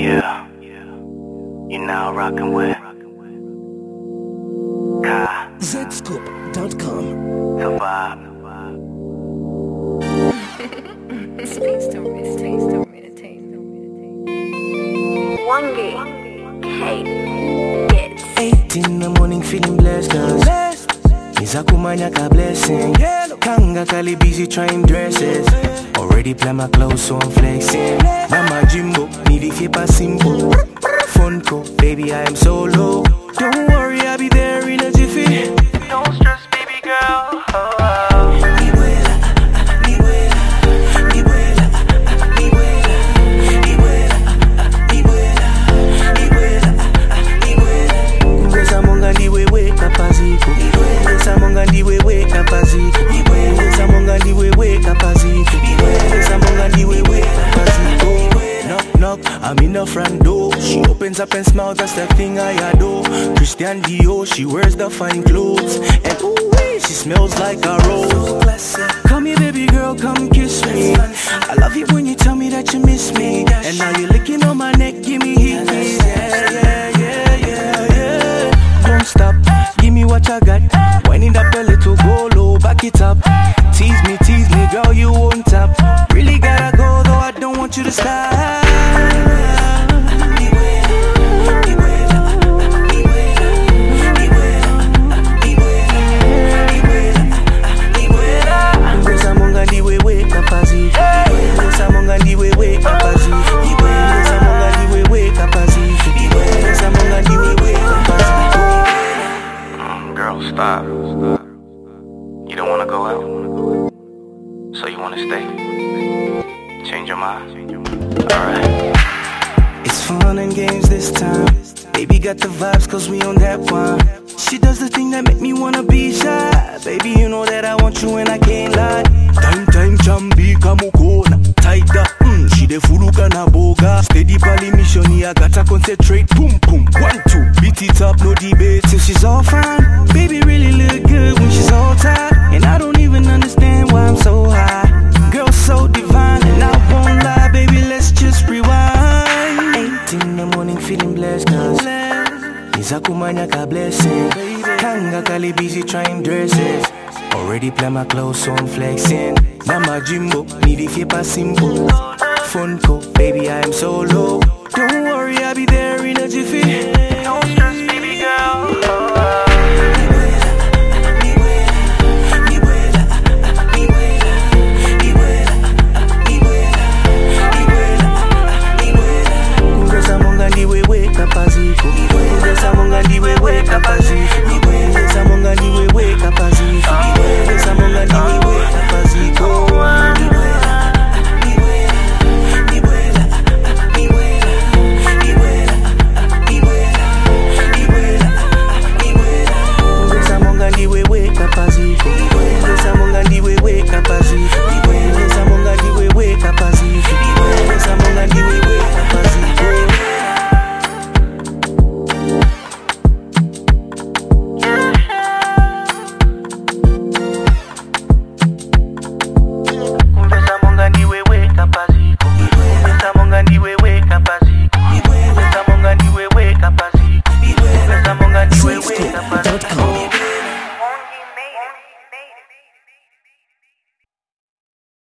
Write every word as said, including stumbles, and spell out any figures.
Yeah, you now rockin' with Ka Zscoop dot com. The vibe. Taste to me, taste to me, taste to me. Wangi, hey, yes. Eight in the morning feeling blessed, cause Nizakumanya ka blessing. Kanga kali busy trying dresses. Already plan my clothes so I'm flexing. Mama Jimbo, need it keep a simple. Funko, baby I am solo. Don't worry, I'll be there in a jiffy. Don't stress, baby girl. Oh. I'm in the front door. She opens up and smiles, that's the thing I adore. Christian Dior, she wears the fine clothes. And ooh, she smells like a rose. Come here, baby girl, come kiss me. I love it when you tell me that you miss me. And now you're licking on my neck, give me heat. Yeah, yeah, yeah, yeah, yeah. Don't stop, give me what I got. Wind it up a little, go low, back it up. Tease me, tease me, girl, you won't tap. Really gotta go, though I don't want you to stop. Girl, stop. You don't wanna go out, so you wanna stay. Change your mind. Alright. It's fun and games this time. Baby got the vibes cause we on that one. She does the thing that make me wanna be shy. Baby, you know that I want you and I can't lie. Time, time, chambi, kamukona. Tight up, mm, she de furuka na boga. Steady pali mission, I gotta concentrate. Boom, boom, one, two, beat it up, no debate. Till she's all fine, baby really look good when she's all tight. And I don't even understand why I'm so high. Girl so divine, and I won't lie, baby, let's just rewind. Eight in the morning feeling blessed, cause Nizakumanya ka blessing. Kanga kali busy trying dresses. Already plan my clothes so I'm flexing. Mama Jimbo, need it keep a simple. Funko, baby I am solo.